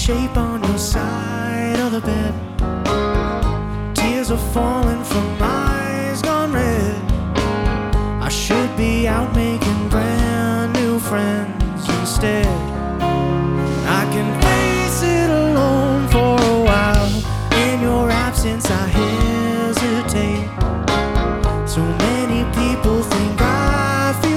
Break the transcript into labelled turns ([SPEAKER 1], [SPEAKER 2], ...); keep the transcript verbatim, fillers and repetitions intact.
[SPEAKER 1] shape on your side of the bed. Tears are falling from eyes gone red. I should be out making brand new friends instead.